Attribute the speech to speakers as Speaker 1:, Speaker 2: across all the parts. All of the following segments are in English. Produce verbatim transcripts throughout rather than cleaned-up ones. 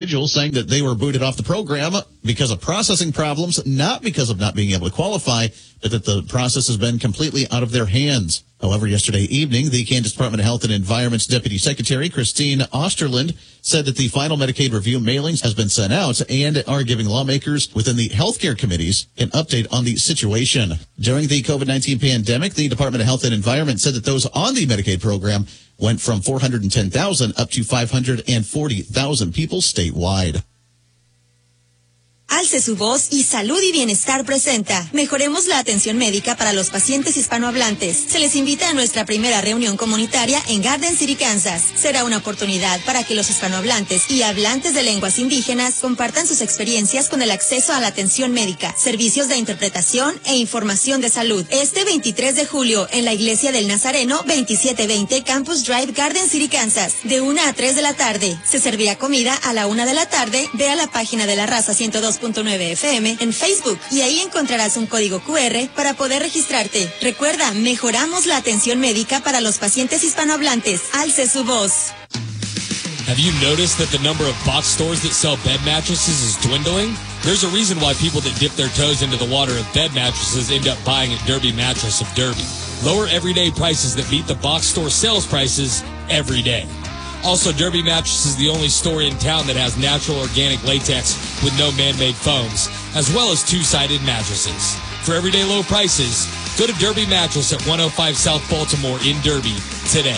Speaker 1: individuals saying that they were booted off the program because of processing problems, not because of not being able to qualify, but that the process has been completely out of their hands. However, yesterday evening, the Kansas Department of Health and Environment's Deputy Secretary, Christine Osterland, said that the final Medicaid review mailings has been sent out and are giving lawmakers within the healthcare committees an update on the situation. During the COVID nineteen pandemic, the Department of Health and Environment said that those on the Medicaid program went from four hundred ten thousand up to five hundred forty thousand people statewide.
Speaker 2: Alce su voz y Salud y Bienestar presenta Mejoremos la atención médica para los pacientes hispanohablantes. Se les invita a nuestra primera reunión comunitaria en Garden City, Kansas. Será una oportunidad para que los hispanohablantes y hablantes de lenguas indígenas compartan sus experiencias con el acceso a la atención médica, servicios de interpretación e información de salud. Este veintitrés de julio en la Iglesia del Nazareno, veintisiete veinte Campus Drive, Garden City, Kansas, de una a tres de la tarde. Se servirá comida a la una de la tarde. Ve a la página de la Raza ciento dos punto nueve F M en Facebook y ahí encontrarás un código Q R para poder registrarte. Recuerda, mejoramos la atención médica para los pacientes hispanohablantes. Alce su voz.
Speaker 3: Have you noticed that the number of box stores that sell bed mattresses is dwindling? There's a reason why people that dip their toes into the water of bed mattresses end up buying at Derby Mattress of Derby. Lower everyday prices that beat the box store sales prices every day. Also, Derby Mattress is the only store in town that has natural organic latex with no man-made foams, as well as two-sided mattresses. For everyday low prices, go to Derby Mattress at one oh five South Baltimore in Derby today.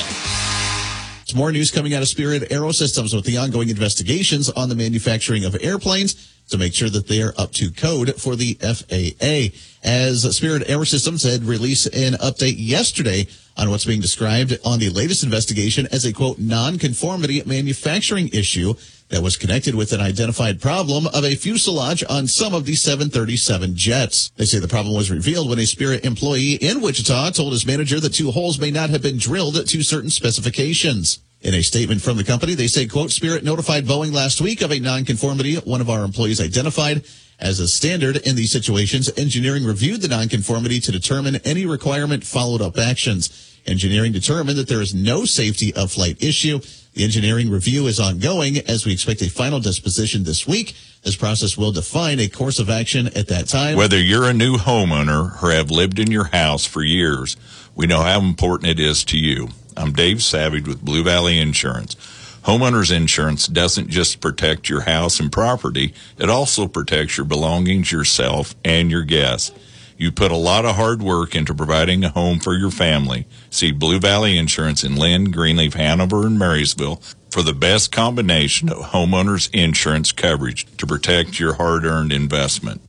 Speaker 1: Some more news coming out of Spirit Aerosystems with the ongoing investigations on the manufacturing of airplanes to make sure that they are up to code for the F A A. As Spirit Aerosystems had released an update yesterday on what's being described on the latest investigation as a, quote, non-conformity manufacturing issue that was connected with an identified problem of a fuselage on some of the seven thirty-seven jets. They say the problem was revealed when a Spirit employee in Wichita told his manager that two holes may not have been drilled to certain specifications. In a statement from the company, they say, quote, Spirit notified Boeing last week of a nonconformity one of our employees identified as a standard in these situations. Engineering reviewed the nonconformity to determine any requirement followed up actions. Engineering determined that there is no safety of flight issue. The engineering review is ongoing as we expect a final disposition this week. This process will define a course of action at that time.
Speaker 4: Whether you're a new homeowner or have lived in your house for years, we know how important it is to you. I'm Dave Savage with Blue Valley Insurance. Homeowners insurance doesn't just protect your house and property, it also protects your belongings, yourself, and your guests. You put a lot of hard work into providing a home for your family. See Blue Valley Insurance in Lynn, Greenleaf, Hanover, and Marysville for the best combination of homeowners insurance coverage to protect your hard-earned investment.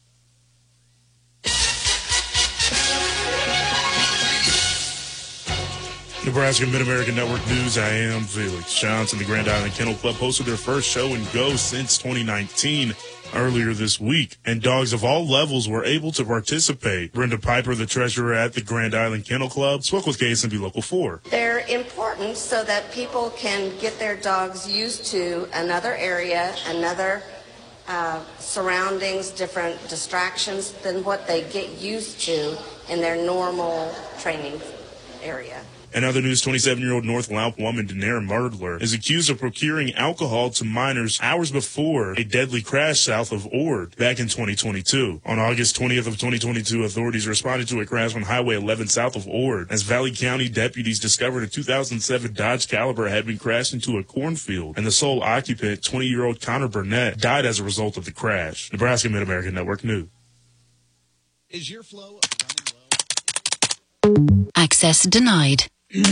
Speaker 5: Nebraska Mid-American Network News. I am Felix Johnson. The Grand Island Kennel Club hosted their first show and go since twenty nineteen earlier this week, and dogs of all levels were able to participate. Brenda Piper, the treasurer at the Grand Island Kennel Club, spoke with K S M B Local four.
Speaker 6: They're important so that people can get their dogs used to another area, another uh, surroundings, different distractions than what they get used to in their normal training area.
Speaker 5: In other news, twenty-seven-year-old North Loup woman Daenerys Murdler is accused of procuring alcohol to minors hours before a deadly crash south of Ord back in twenty twenty-two. On August twentieth of twenty twenty-two, authorities responded to a crash on Highway eleven south of Ord as Valley County deputies discovered a two thousand seven Dodge Caliber had been crashed into a cornfield, and the sole occupant, twenty-year-old Connor Burnett, died as a result of the crash. Nebraska Mid-American Network News.
Speaker 1: Is your flow
Speaker 7: running low? Access denied.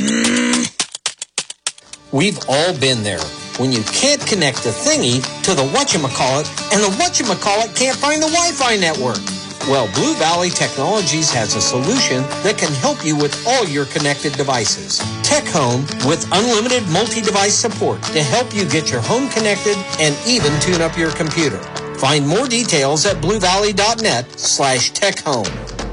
Speaker 8: We've all been there when you can't connect the thingy to the whatchamacallit and the whatchamacallit can't find the Wi-Fi network. Well, Blue Valley Technologies has a solution that can help you with all your connected devices. Tech Home with unlimited multi-device support to help you get your home connected and even tune up your computer. Find more details at bluevalley.net slash tech home.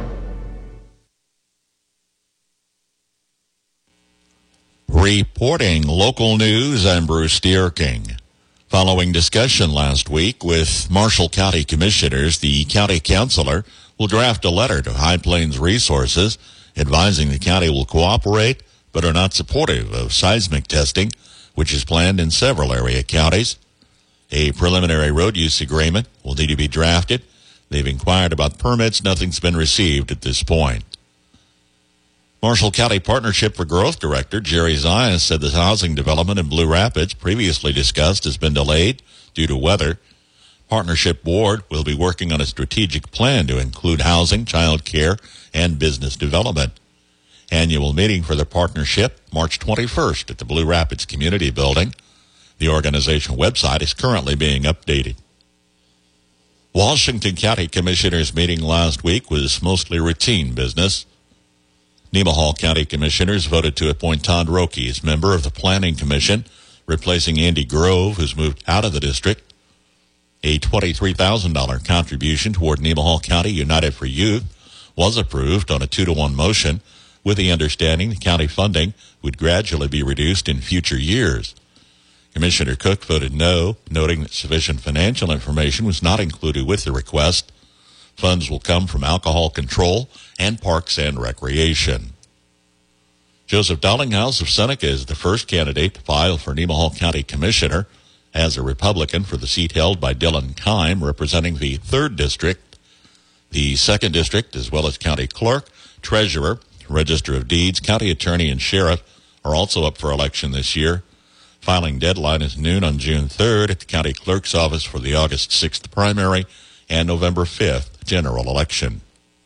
Speaker 9: Reporting local news, I'm Bruce Deerking. Following discussion last week with Marshall County Commissioners, the county councilor will draft a letter to High Plains Resources advising the county will cooperate but are not supportive of seismic testing, which is planned in several area counties. A preliminary road use agreement will need to be drafted. They've inquired about permits. Nothing's been received at this point. Marshall County Partnership for Growth Director Jerry Zias said the housing development in Blue Rapids, previously discussed, has been delayed due to weather. Partnership Board will be working on a strategic plan to include housing, child care, and business development. Annual meeting for the partnership, March twenty-first at the Blue Rapids Community Building. The organization website is currently being updated. Washington County Commissioners meeting last week was mostly routine business. Nemaha County Commissioners voted to appoint Todd Roque as member of the Planning Commission, replacing Andy Grove, who's moved out of the district. A twenty-three thousand dollars contribution toward Nemaha County United for Youth was approved on a two to one motion, with the understanding the county funding would gradually be reduced in future years. Commissioner Cook voted no, noting that sufficient financial information was not included with the request. Funds will come from alcohol control and parks and recreation. Joseph Dollinghouse of Seneca is the first candidate to file for Nemaha County Commissioner as a Republican for the seat held by Dylan Kime, representing the third District. The second District, as well as County Clerk, Treasurer, Register of Deeds, County Attorney, and Sheriff are also up for election this year. Filing deadline is noon on June third at the County Clerk's office for the August sixth primary and November fifth general election.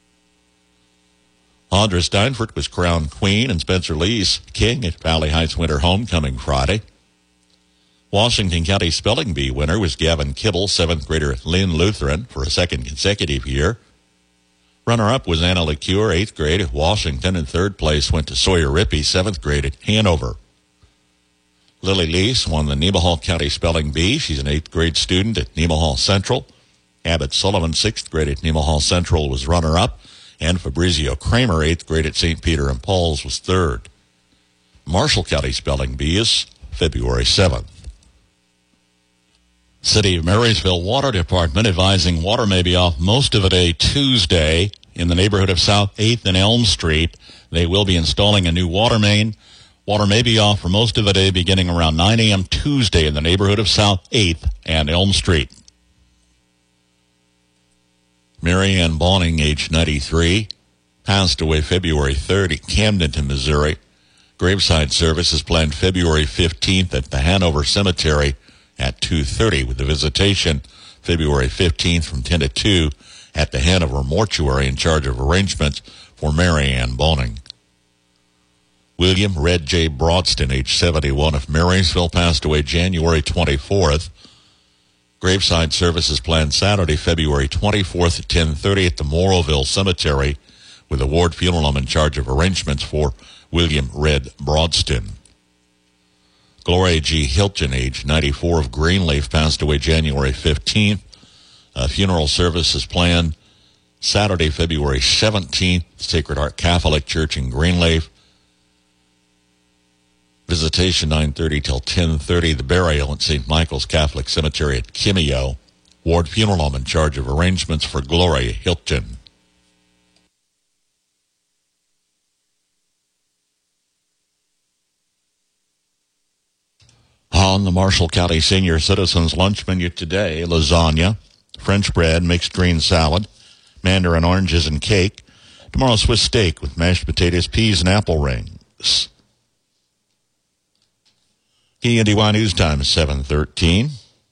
Speaker 9: Audra Steinfurt was crowned queen and Spencer Lee's king at Valley Heights Winter Homecoming Friday. Washington County Spelling Bee winner was Gavin Kibble, seventh grader at Lynn Lutheran, for a second consecutive year. Runner-up was Anna LeCure, eighth grade at Washington, and third place went to Sawyer Rippey, seventh grade at Hanover. Lily Lease won the Nemaha County Spelling Bee. She's an eighth grade student at Nemaha Central. Abbott Sullivan, sixth grade at Nemaha Central, was runner-up, and Fabrizio Kramer, eighth grade at Saint Peter and Paul's, was third. Marshall County Spelling Bee is February seventh. City of Marysville Water Department advising water may be off most of the day Tuesday in the neighborhood of South eighth and Elm Street. They will be installing a new water main. Water may be off for most of the day beginning around nine a.m. Tuesday in the neighborhood of South eighth and Elm Street. Mary Ann Bonning, age ninety-three, passed away February third at Camdenton, Missouri. Graveside service is planned February fifteenth at the Hanover Cemetery at two thirty, with the visitation February fifteenth from ten to two at the Hanover Mortuary, in charge of arrangements for Mary Ann Bonning. William Red J. Broadston, age seventy-one, of Marysville, passed away January twenty-fourth. Graveside service is planned Saturday, February twenty-fourth at ten thirty at the Morrowville Cemetery, with a Ward Funeral Home in charge of arrangements for William Red Broadston. Gloria G. Hilton, age ninety-four, of Greenleaf, passed away January fifteenth. A funeral service is planned Saturday, February seventeenth, Sacred Heart Catholic Church in Greenleaf. Visitation nine thirty till ten thirty. The burial at Saint Michael's Catholic Cemetery at Kimio. Ward Funeral Home in charge of arrangements for Gloria Hilton. On the Marshall County Senior Citizens Lunch Menu today, lasagna, French bread, mixed green salad, mandarin oranges, and cake. Tomorrow, Swiss steak with mashed potatoes, peas, and apple rings. K N D Y News Time is seven thirteen.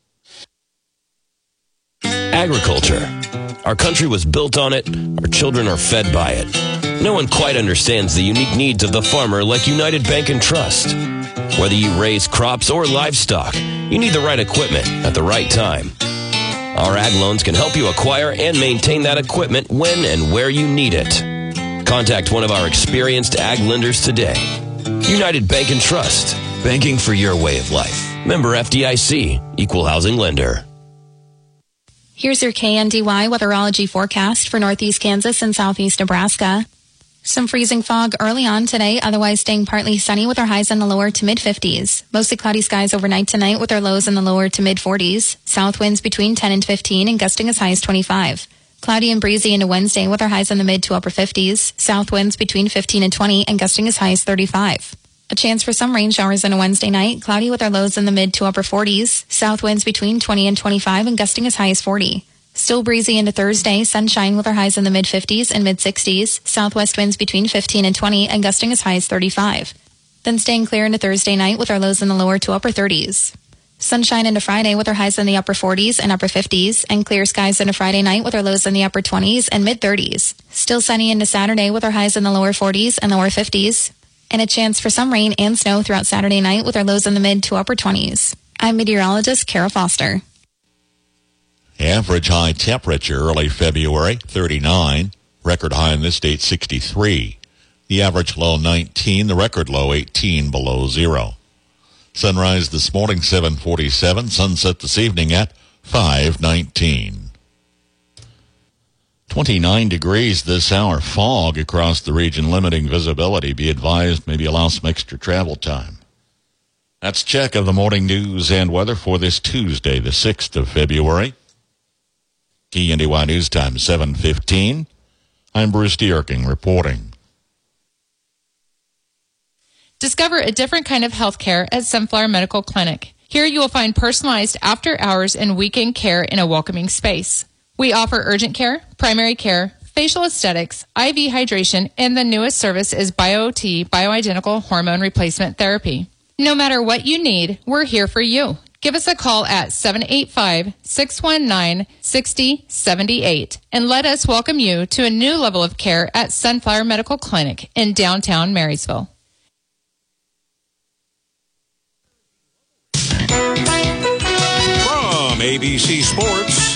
Speaker 10: Agriculture. Our country was built on it. Our children are fed by it. No one quite understands the unique needs of the farmer like United Bank and Trust. Whether you raise crops or livestock, you need the right equipment at the right time. Our ag loans can help you acquire and maintain that equipment when and where you need it. Contact one of our experienced ag lenders today. United Bank and Trust. Banking for your way of life. Member F D I C. Equal housing lender.
Speaker 11: Here's your K N D Y weatherology forecast for northeast Kansas and southeast Nebraska. Some freezing fog early on today, otherwise staying partly sunny with our highs in the lower to mid-fifties. Mostly cloudy skies overnight tonight with our lows in the lower to mid-forties. South winds between ten and fifteen and gusting as high as twenty-five. Cloudy and breezy into Wednesday with our highs in the mid to upper fifties. South winds between fifteen and twenty and gusting as high as thirty-five. A chance for some rain showers on a Wednesday night. Cloudy with our lows in the mid to upper forties. South winds between twenty and twenty-five and gusting as high as forty. Still breezy into Thursday. Sunshine with our highs in the mid fifties and mid sixties. Southwest winds between fifteen and twenty and gusting as high as thirty-five. Then staying clear into Thursday night with our lows in the lower to upper thirties. Sunshine into Friday with our highs in the upper forties and upper fifties, and clear skies into Friday night with our lows in the upper twenties and mid thirties. Still sunny into Saturday with our highs in the lower forties and lower fifties. And a chance for some rain and snow throughout Saturday night with our lows in the mid to upper twenties. I'm meteorologist Kara Foster.
Speaker 9: Average high temperature early February, thirty-nine. Record high in this date, sixty-three. The average low, nineteen. The record low, eighteen below zero. Sunrise this morning, seven forty-seven. Sunset this evening at five nineteen. twenty-nine degrees this hour. Fog across the region, limiting visibility. Be advised, maybe allow some extra travel time. That's a check of the morning news and weather for this Tuesday, the sixth of February. K N D Y News Time, seven fifteen. I'm Bruce Dierking reporting.
Speaker 12: Discover a different kind of health care at Sunflower Medical Clinic. Here you will find personalized after-hours and weekend care in a welcoming space. We offer urgent care, primary care, facial aesthetics, I V hydration, and the newest service is BioT, bioidentical hormone replacement therapy. No matter what you need, we're here for you. Give us a call at seven eight five, six one nine, six zero seven eight and let us welcome you to a new level of care at Sunflower Medical Clinic in downtown Marysville.
Speaker 13: From A B C Sports,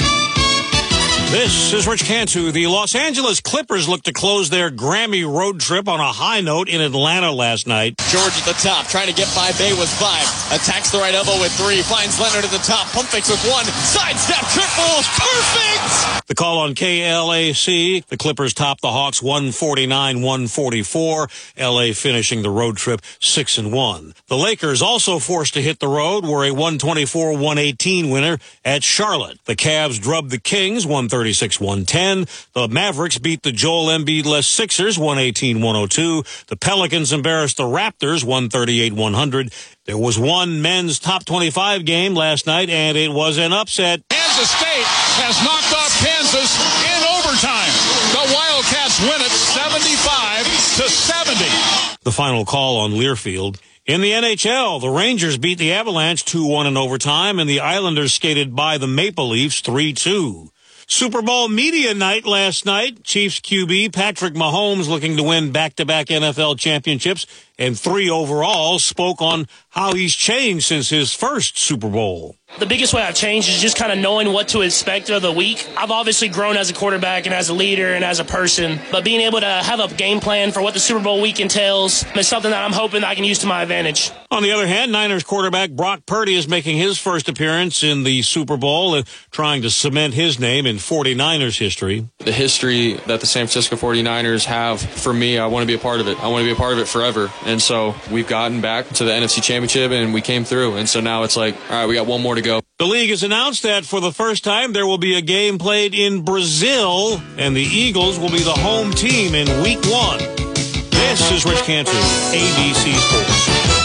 Speaker 13: this is Rich Cantu. The Los Angeles Clippers look to close their Grammy road trip on a high note in Atlanta last night.
Speaker 14: George at the top, trying to get by Bay with five. Attacks the right elbow with three. Finds Leonard at the top. Pump fakes with one. Sidestep triple. Perfect!
Speaker 13: The call on K L A C. The Clippers top the Hawks one forty-nine one forty-four. L A finishing the road trip six and one. The Lakers, also forced to hit the road, were a one twenty-four one eighteen winner at Charlotte. The Cavs drubbed the Kings one thirty-six one ten. The Mavericks beat the Joel Embiid-less Sixers one eighteen one oh two. The Pelicans embarrassed the Raptors one thirty-eight one hundred. There was one men's top twenty-five game last night, and it was an upset.
Speaker 15: Kansas State has knocked off Kansas in overtime. The Wildcats win it seventy-five to seventy.
Speaker 13: The final call on Learfield. In the N H L, the Rangers beat the Avalanche two one in overtime, and the Islanders skated by the Maple Leafs three two. Super Bowl media night last night. Chiefs Q B Patrick Mahomes, looking to win back-to-back N F L championships and three overall, spoke on how he's changed since his first Super Bowl.
Speaker 16: The biggest way I've changed is just kind of knowing what to expect of the week. I've obviously grown as a quarterback and as a leader and as a person, but being able to have a game plan for what the Super Bowl week entails is something that I'm hoping I can use to my advantage.
Speaker 13: On the other hand, Niners quarterback Brock Purdy is making his first appearance in the Super Bowl and trying to cement his name in forty-niners history.
Speaker 17: The history that the San Francisco forty-niners have, for me, I want to be a part of it. I want to be a part of it forever. And so we've gotten back to the N F C Championship and we came through. And so now it's like, all right, we got one more to go.
Speaker 13: The league has announced that for the first time there will be a game played in Brazil, and the Eagles will be the home team in week one. This is Rich Cantu, A B C Sports.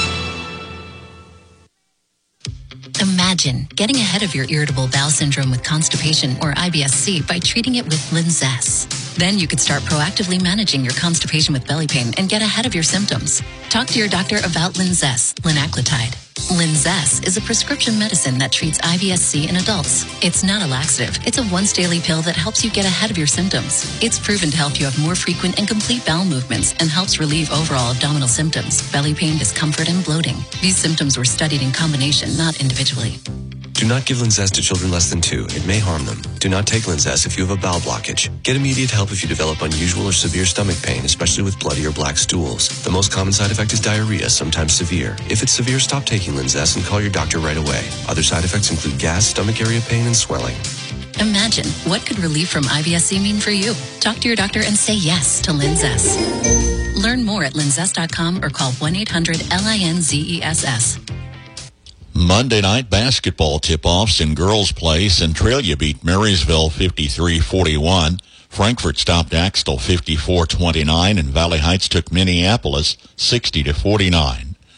Speaker 7: Imagine getting ahead of your irritable bowel syndrome with constipation or I B S C by treating it with Linzess. Then you could start proactively managing your constipation with belly pain and get ahead of your symptoms. Talk to your doctor about Linzess, linaclotide. Linzess is a prescription medicine that treats I B S C in adults. It's not a laxative. It's a once daily pill that helps you get ahead of your symptoms. It's proven to help you have more frequent and complete bowel movements and helps relieve overall abdominal symptoms, belly pain, discomfort, and bloating. These symptoms were studied in combination, not individually.
Speaker 18: Do not give Linzess to children less than two. It may harm them. Do not take Linzess if you have a bowel blockage. Get immediate help if you develop unusual or severe stomach pain, especially with bloody or black stools. The most common side effect is diarrhea, sometimes severe. If it's severe, stop taking Linzess and call your doctor right away. Other side effects include gas, stomach area pain, and swelling.
Speaker 7: Imagine, what could relief from I B S C mean for you? Talk to your doctor and say yes to Linzess. Learn more at linzess dot com or call one eight hundred L I N Z E S S.
Speaker 9: Monday night basketball tip-offs in girls' play. Centralia beat Marysville fifty-three forty-one. Frankfurt stopped Axtell fifty-four twenty-nine, and Valley Heights took Minneapolis sixty to forty-nine.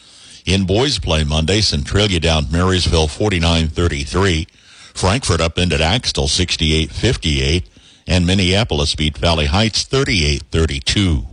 Speaker 9: In boys play Monday, Centralia down Marysville forty-nine thirty-three. Frankfurt upended Axtell sixty-eight fifty-eight. And Minneapolis beat Valley Heights thirty-eight thirty-two.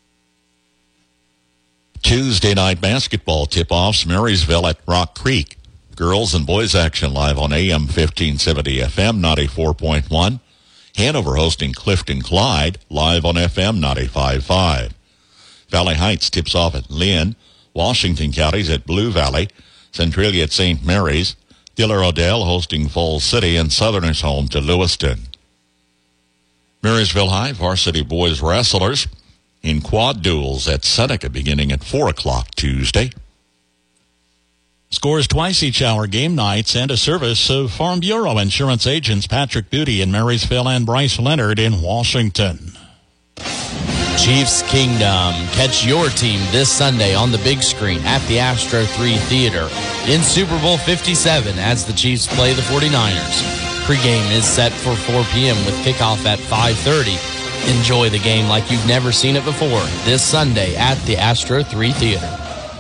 Speaker 9: Tuesday night basketball tip-offs, Marysville at Rock Creek. Girls and boys action live on A M fifteen seventy F M ninety-four point one. Hanover hosting Clifton Clyde live on F M ninety-five point five. Valley Heights tips off at Lynn. Washington County's at Blue Valley. Centralia at Saint Mary's. Diller Odell hosting Falls City, and Southerners home to Lewiston. Marysville High varsity boys wrestlers in quad duels at Seneca beginning at four o'clock Tuesday.
Speaker 19: Scores twice each hour game nights and a service of Farm Bureau insurance agents Patrick Booty in Marysville and Bryce Leonard in Washington.
Speaker 20: Chiefs Kingdom. Catch your team this Sunday on the big screen at the Astro three Theater in Super Bowl fifty-seven as the Chiefs play the forty-niners. Pre-game is set for four p.m. with kickoff at five thirty. Enjoy the game like you've never seen it before this Sunday at the Astro three Theater.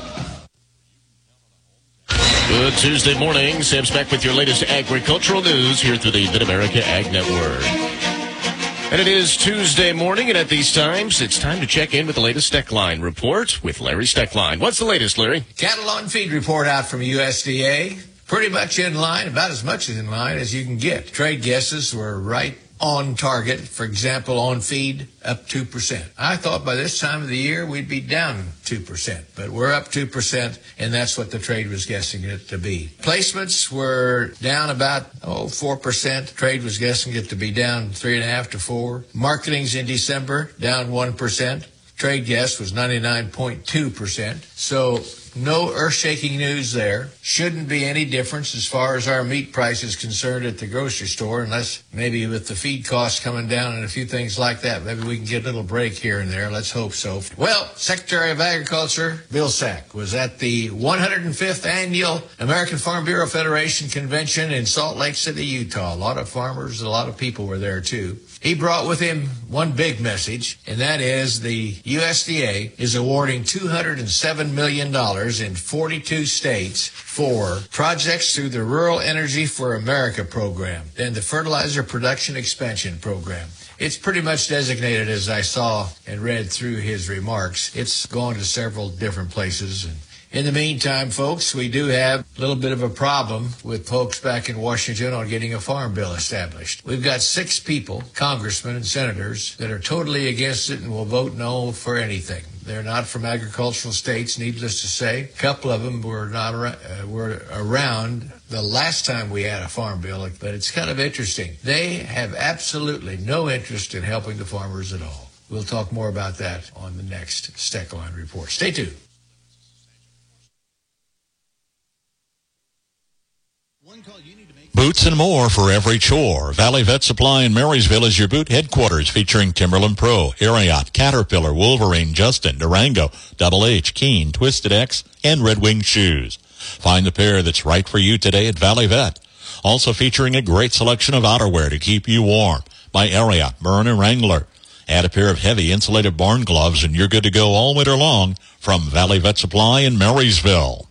Speaker 21: Good Tuesday morning. Sam Speck with your latest agricultural news here through the Mid-America Ag Network. And it is Tuesday morning, and at these times, it's time to check in with the latest Steckline report with Larry Steckline. What's the latest, Larry?
Speaker 22: Cattle on feed report out from U S D A. Pretty much in line, about as much in line as you can get. Trade guesses were right on target. For example, on feed, up two percent. I thought by this time of the year we'd be down two percent, but we're up two percent, and that's what the trade was guessing it to be. Placements were down about, oh, four percent. Trade was guessing it to be down three point five to four. Marketings in December, down one percent. Trade guess was ninety-nine point two percent. So no earth-shaking news there. Shouldn't be any difference as far as our meat price is concerned at the grocery store, unless maybe with the feed costs coming down and a few things like that, maybe we can get a little break here and there. Let's hope so. Well, Secretary of Agriculture Bill Sack was at the one hundred fifth Annual American Farm Bureau Federation Convention in Salt Lake City, Utah. A lot of farmers, a lot of people were there too. He brought with him one big message, and that is the U S D A is awarding two hundred seven million dollars in forty-two states for projects through the Rural Energy for America program and the Fertilizer Production Expansion program. It's pretty much designated, as I saw and read through his remarks. It's gone to several different places. And in the meantime, folks, we do have a little bit of a problem with folks back in Washington on getting a farm bill established. We've got six people, congressmen and senators, that are totally against it and will vote no for anything. They're not from agricultural states, needless to say. A couple of them were not ar- uh, were around the last time we had a farm bill, but it's kind of interesting. They have absolutely no interest in helping the farmers at all. We'll talk more about that on the next Steckline Report. Stay tuned.
Speaker 9: Boots and more for every chore. Valley Vet Supply in Marysville is your boot headquarters, featuring Timberland Pro, Ariat, Caterpillar, Wolverine, Justin, Durango, Double H, Keen, Twisted X, and Red Wing shoes. Find the pair that's right for you today at Valley Vet. Also featuring a great selection of outerwear to keep you warm by Ariat, Byrne, and Wrangler. Add a pair of heavy insulated barn gloves and you're good to go all winter long from Valley Vet Supply in Marysville.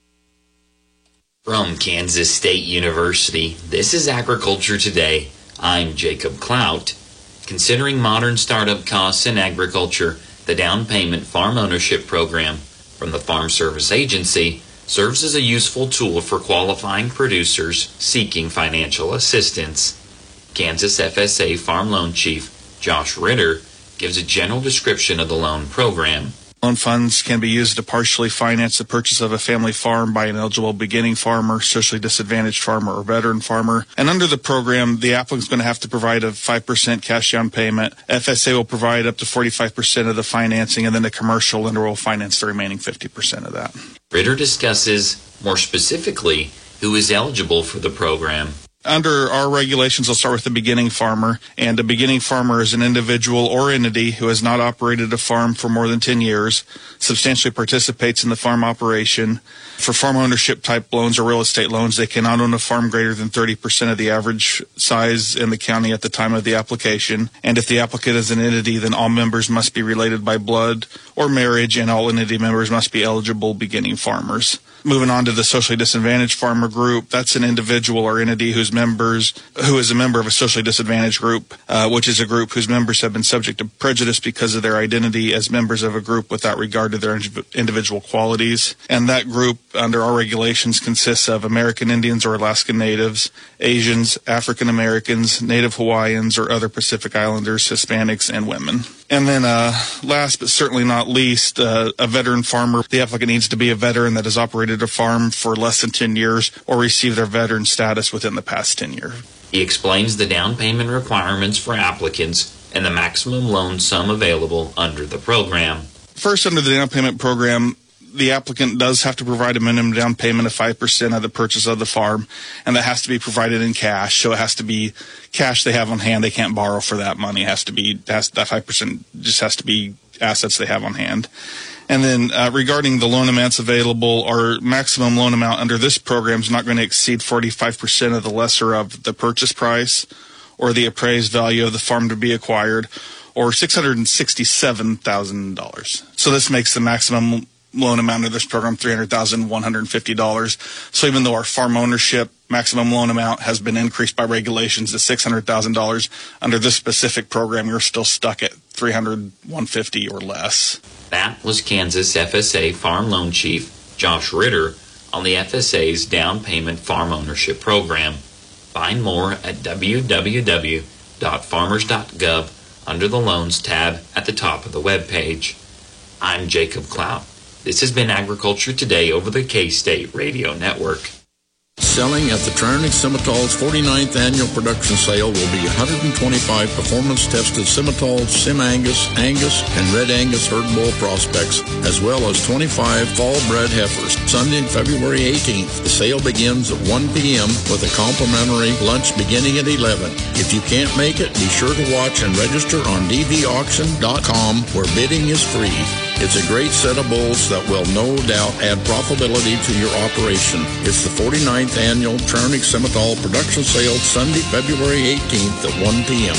Speaker 23: From Kansas State University, this is Agriculture Today. I'm Jacob Clout. Considering modern startup costs in agriculture, the Down Payment Farm Ownership Program from the Farm Service Agency serves as a useful tool for qualifying producers seeking financial assistance. Kansas F S A Farm Loan Chief Josh Ritter gives a general description of the loan program.
Speaker 24: Loan funds can be used to partially finance the purchase of a family farm by an eligible beginning farmer, socially disadvantaged farmer, or veteran farmer. And under the program, the applicant is going to have to provide a five percent cash down payment. F S A will provide up to forty-five percent of the financing, and then the commercial lender will finance the remaining fifty percent of that.
Speaker 23: Ritter discusses, more specifically, who is eligible for the program.
Speaker 24: Under our regulations, I'll start with the beginning farmer. And a beginning farmer is an individual or entity who has not operated a farm for more than ten years, substantially participates in the farm operation. For farm ownership type loans or real estate loans, they cannot own a farm greater than thirty percent of the average size in the county at the time of the application. And if the applicant is an entity, then all members must be related by blood or marriage, and all entity members must be eligible beginning farmers. Moving on to the socially disadvantaged farmer group, that's an individual or entity whose members, who is a member of a socially disadvantaged group, uh, which is a group whose members have been subject to prejudice because of their identity as members of a group without regard to their individual qualities. And that group, under our regulations, consists of American Indians or Alaskan Natives, Asians, African Americans, Native Hawaiians, or other Pacific Islanders, Hispanics, and women. And then uh, last but certainly not least, uh, a veteran farmer. The applicant needs to be a veteran that has operated a farm for less than ten years or received their veteran status within the past ten years.
Speaker 23: He explains the down payment requirements for applicants and the maximum loan sum available under the program.
Speaker 24: First, under the down payment program, the applicant does have to provide a minimum down payment of five percent of the purchase of the farm, and that has to be provided in cash. So it has to be cash they have on hand. They can't borrow for that money. It has to be, has, that five percent just has to be assets they have on hand. And then uh, regarding the loan amounts available, our maximum loan amount under this program is not going to exceed forty-five percent of the lesser of the purchase price or the appraised value of the farm to be acquired, or six hundred sixty-seven thousand dollars. So this makes the maximum loan amount of this program three hundred thousand one hundred fifty dollars. So even though our farm ownership maximum loan amount has been increased by regulations to six hundred thousand dollars, under this specific program, you're still stuck at three hundred, one hundred fifty or less.
Speaker 23: That was Kansas F S A Farm Loan Chief Josh Ritter on the F S A's Down Payment Farm Ownership Program. Find more at w w w dot farmers dot gov under the Loans tab at the top of the webpage. I'm Jacob Clout. This has been Agriculture Today over the K-State Radio Network.
Speaker 2: Selling at the Trionic Simmental's forty-ninth Annual Production Sale will be one hundred twenty-five performance-tested Simmentals, Sim-Angus, Angus, and Red Angus herd bull prospects, as well as twenty-five fall-bred heifers. Sunday, February eighteenth, the sale begins at one p.m. with a complimentary lunch beginning at eleven. If you can't make it, be sure to watch and register on d v auction dot com, where bidding is free. It's a great set of bulls that will no doubt add profitability to your operation. It's the forty-ninth Annual Trionic Simmental Production Sale, Sunday, February eighteenth at one p.m.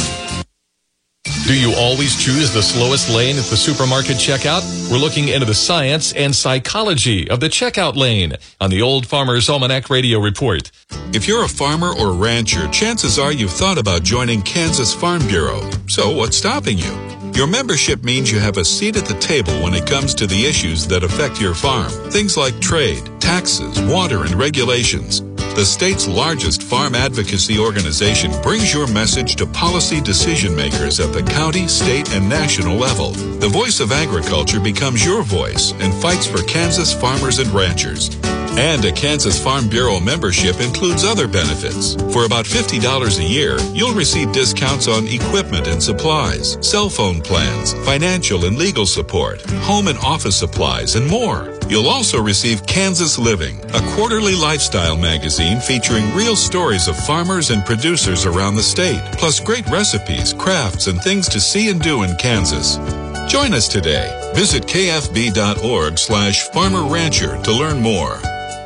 Speaker 3: Do you always choose the slowest lane at the supermarket checkout? We're looking into the science and psychology of the checkout lane on the Old Farmer's Almanac Radio Report.
Speaker 4: If you're a farmer or rancher, chances are you've thought about joining Kansas Farm Bureau. So what's stopping you? Your membership means you have a seat at the table when it comes to the issues that affect your farm. Things like trade, taxes, water, and regulations. The state's largest farm advocacy organization brings your message to policy decision makers at the county, state, and national level. The voice of agriculture becomes your voice and fights for Kansas farmers and ranchers. And a Kansas Farm Bureau membership includes other benefits. For about fifty dollars a year, you'll receive discounts on equipment and supplies, cell phone plans, financial and legal support, home and office supplies, and more. You'll also receive Kansas Living, a quarterly lifestyle magazine featuring real stories of farmers and producers around the state, plus great recipes, crafts, and things to see and do in Kansas. Join us today. Visit k f b dot org slash farmer rancher to learn more.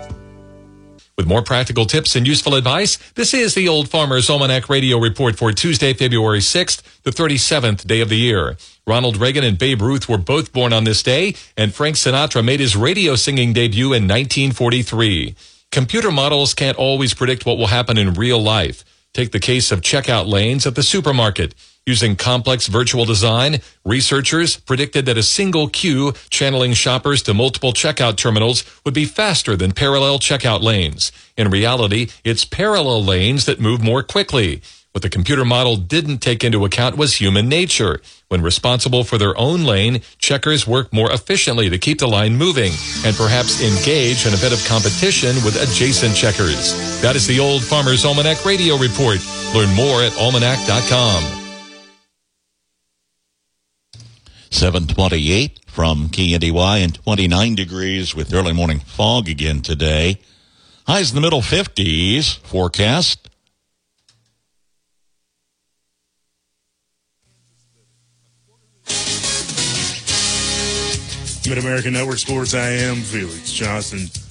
Speaker 3: With more practical tips and useful advice, this is the Old Farmer's Almanac Radio Report for Tuesday, February sixth, the thirty-seventh day of the year. Ronald Reagan and Babe Ruth were both born on this day, and Frank Sinatra made his radio singing debut in nineteen forty-three. Computer models can't always predict what will happen in real life. Take the case of checkout lanes at the supermarket. Using complex virtual design, researchers predicted that a single queue channeling shoppers to multiple checkout terminals would be faster than parallel checkout lanes. In reality, it's parallel lanes that move more quickly. What the computer model didn't take into account was human nature. When responsible for their own lane, checkers work more efficiently to keep the line moving and perhaps engage in a bit of competition with adjacent checkers. That is the Old Farmer's Almanac Radio Report. Learn more at almanac dot com.
Speaker 9: seven twenty-eight from K N D Y and twenty-nine degrees with early morning fog again today. Highs in the middle fifties. Forecast.
Speaker 5: Mid-American Network Sports, I am Felix Johnson.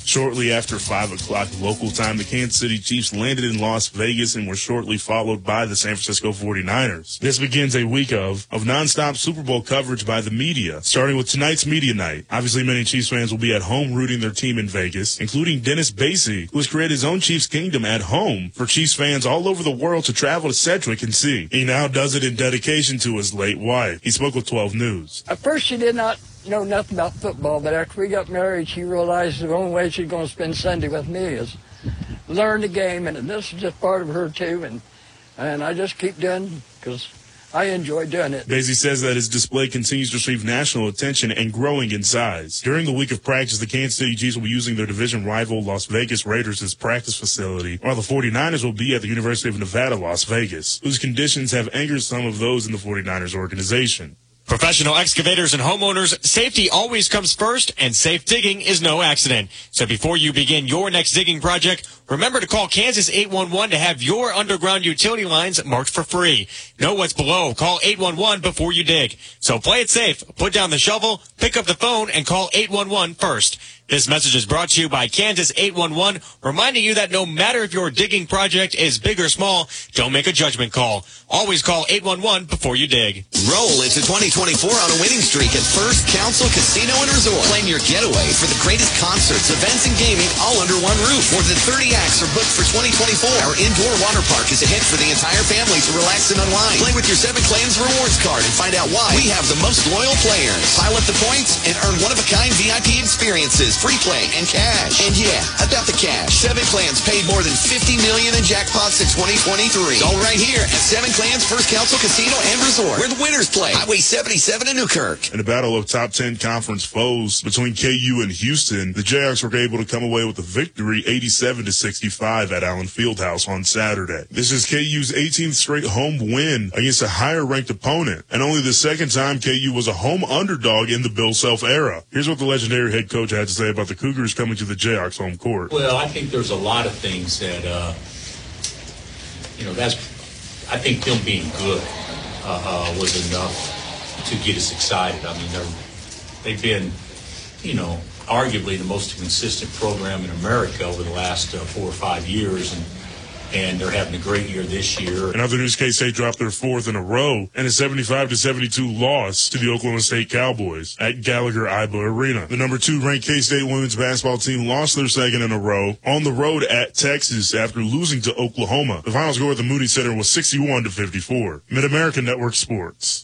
Speaker 5: Shortly after five o'clock local time, the Kansas City Chiefs landed in Las Vegas and were shortly followed by the San Francisco forty-niners. This begins a week of, of nonstop Super Bowl coverage by the media, starting with tonight's media night. Obviously, many Chiefs fans will be at home rooting their team in Vegas, including Dennis Basie, who has created his own Chiefs Kingdom at home for Chiefs fans all over the world to travel to Sedgwick and see. He now does it in dedication to his late wife. He spoke with twelve News.
Speaker 1: At first, she did not know nothing about football, but after we got married, she realized the only way she's going to spend Sunday with me is learn the game, and this is just part of her too, and and I just keep doing because I enjoy doing it.
Speaker 5: Basie says that his display continues to receive national attention and growing in size. During the week of practice, the Kansas City Chiefs will be using their division rival Las Vegas Raiders as practice facility, while the forty-niners will be at the University of Nevada, Las Vegas, whose conditions have angered some of those in the forty-niners organization.
Speaker 6: Professional excavators and homeowners, safety always comes first, and safe digging is no accident. So before you begin your next digging project, remember to call Kansas eight one one to have your underground utility lines marked for free. Know what's below. Call eight one one before you dig. So play it safe. Put down the shovel, pick up the phone, and call eight one one first. This message is brought to you by Kansas eight one one, reminding you that no matter if your digging project is big or small, don't make a judgment call. Always call eight one one before you dig.
Speaker 8: Roll into twenty twenty-four on a winning streak at First Council Casino and Resort. Claim your getaway for the greatest concerts, events, and gaming all under one roof. More than thirty acts are booked for twenty twenty-four. Our indoor water park is a hit for the entire family to relax and unwind. Play with your Seven Clans rewards card and find out why we have the most loyal players. Pile up the points and earn one-of-a-kind V I P experiences, free play, and cash. And yeah, about the cash, Seven Clans paid more than fifty million dollars in jackpots in twenty twenty-three. It's all right here at Seven Clans First Council Casino and Resort, where the winners play. Highway seventy-seven in Newkirk.
Speaker 5: In a battle of top ten conference foes between K U and Houston, the Jayhawks were able to come away with a victory eighty-seven to sixty-five at Allen Fieldhouse on Saturday. This is K U's eighteenth straight home win against a higher-ranked opponent, and only the second time K U was a home underdog in the Bill Self era. Here's what the legendary head coach had to say about the Cougars coming to the Jayhawks home court.
Speaker 10: Well, I think there's a lot of things that, uh, you know, that's, I think them being good uh, uh, was enough to get us excited. I mean, they're, they've been, you know, arguably the most consistent program in America over the last uh, four or five years, and and they're having a great year this year.
Speaker 5: In other news, K-State dropped their fourth in a row and a seventy-five to seventy-two loss to the Oklahoma State Cowboys at Gallagher-Iba Arena. The number two ranked K-State women's basketball team lost their second in a row on the road at Texas after losing to Oklahoma. The final score at the Moody Center was sixty-one to fifty-four. Mid-America Network Sports.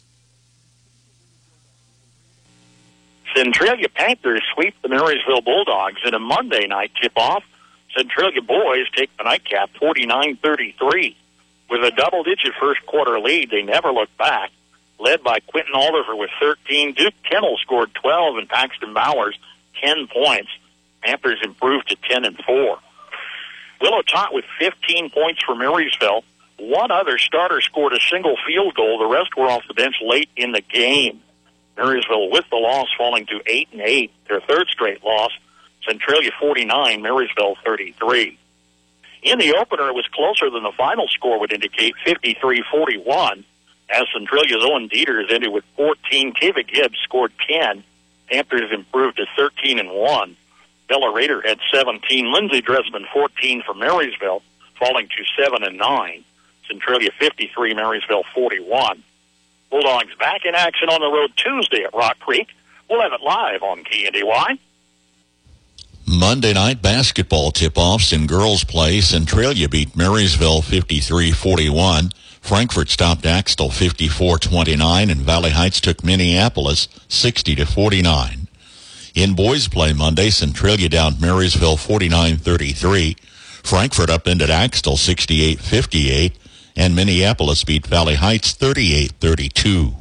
Speaker 25: Centralia Panthers sweep the Marysville Bulldogs in a Monday night tip-off. Centralia boys take the nightcap forty-nine thirty-three. With a double-digit first-quarter lead, they never looked back. Led by Quentin Oliver with thirteen, Duke Kennel scored twelve, and Paxton Bowers ten points. Panthers improved to ten and four. Willow Tot with fifteen points for Marysville. One other starter scored a single field goal. The rest were off the bench late in the game. Marysville with the loss falling to eight and eight, their third straight loss. Centralia forty-nine, Marysville thirty-three. In the opener, it was closer than the final score would indicate, fifty-three forty-one. As Centralia's Owen Dieters ended with fourteen, Kava Gibbs scored ten. Panthers improved to thirteen and one. Bella Rader had seventeen. Lindsey Dresman fourteen for Marysville, falling to seven and nine. Centralia fifty-three, Marysville forty-one. Bulldogs back in action on the road Tuesday at Rock Creek. We'll have it live on K N D Y.
Speaker 9: Monday night basketball tip-offs in girls' play. Centralia beat Marysville fifty-three forty-one. Frankfort stopped Axtell fifty-four twenty-nine, and Valley Heights took Minneapolis sixty to forty-nine. In boys' play Monday, Centralia downed Marysville forty-nine thirty-three. Frankfort upended Axtell sixty-eight fifty-eight, and Minneapolis beat Valley Heights thirty-eight thirty-two.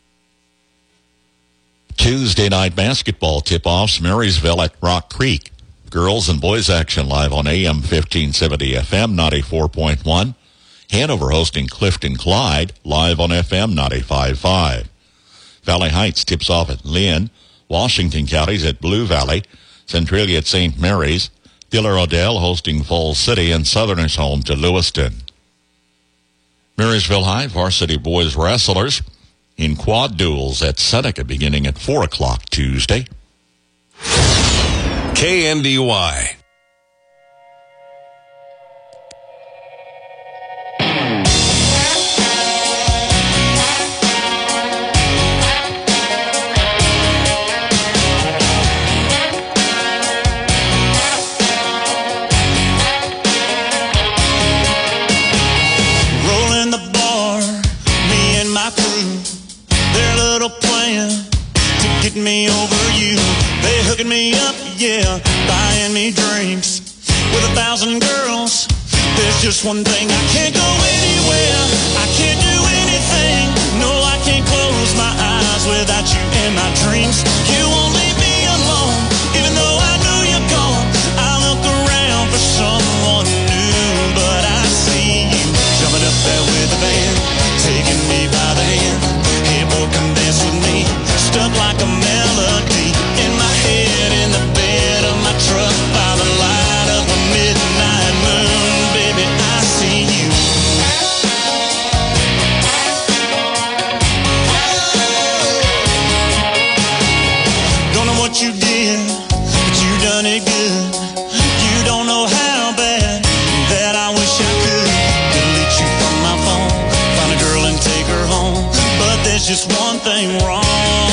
Speaker 9: Tuesday night basketball tip-offs, Marysville at Rock Creek. Girls and boys action live on A M fifteen seventy F M ninety-four point one. Hanover hosting Clifton Clyde live on F M ninety-five point five. Valley Heights tips off at Lynn. Washington County's at Blue Valley. Centralia at Saint Mary's. Diller Odell hosting Falls City, and Southerners home to Lewiston. Marysville High varsity boys wrestlers in quad duels at Seneca beginning at four o'clock Tuesday.
Speaker 11: K N D Y.
Speaker 12: Rolling the bar, me and my crew, their little plan to get me over you. They hooking me up, yeah, buying me drinks with a thousand girls. There's just one thing, I can't go anywhere, I can't do anything. No, I can't close my eyes without you in my dreams. You won't leave me alone, even though I know you're gone. I look around for someone new, but I see you jumping up there with the band, taking me by the hand. Hey boy, come dance with me, stuck like a melody in my head, in the bed of my truck, by the light of a midnight moon. Baby, I see you. Don't know what you did, but you done it good. You don't know how bad that I wish I could delete you from my phone, find a girl and take her home. But there's just one thing wrong.